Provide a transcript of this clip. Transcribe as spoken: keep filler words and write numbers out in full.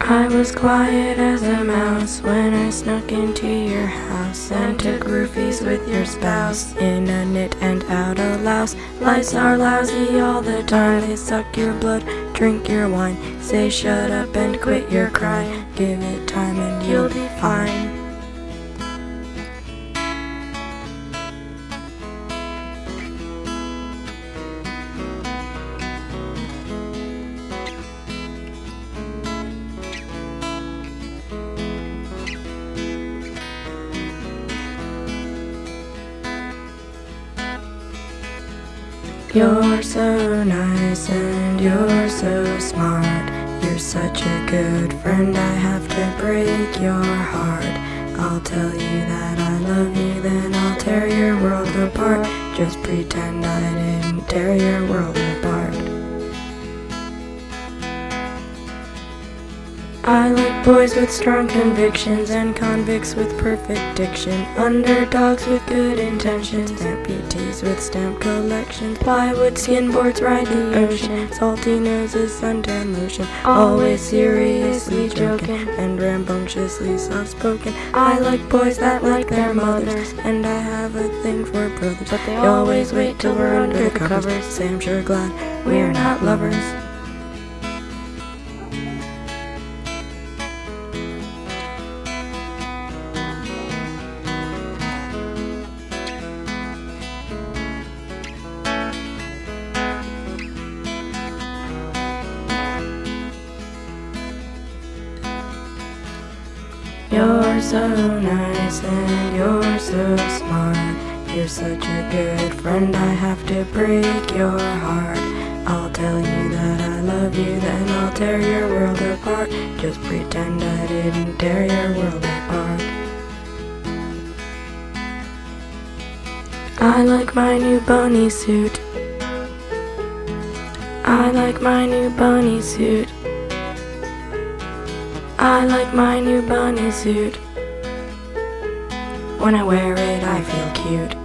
I was quiet as a mouse when I snuck into your house and took roofies with your spouse. In a knit and out a louse. Lights are lousy all the time. They suck your blood, drink your wine, say shut up and quit your cry. Give it time and you'll be fine. You're so nice and you're so smart. You're such a good friend, I have to break your heart. I'll tell you that I love you, then I'll tear your world apart. Just pretend I didn't tear your world apart. I like boys with strong convictions and convicts with perfect diction, underdogs with good intentions, amputees with stamp collections, plywood skin boards ride the ocean, salty noses suntan lotion, always seriously joking and rambunctiously soft-spoken. I like boys that like their mothers, and I have a thing for brothers, but they always wait till we're under the covers. Say I'm sure glad we're not lovers. You're so nice and you're so smart. You're such a good friend, I have to break your heart. I'll tell you that I love you, then I'll tear your world apart. Just pretend I didn't tear your world apart. I like my new bunny suit. I like my new bunny suit. I like my new bunny suit. When I wear it, I feel cute.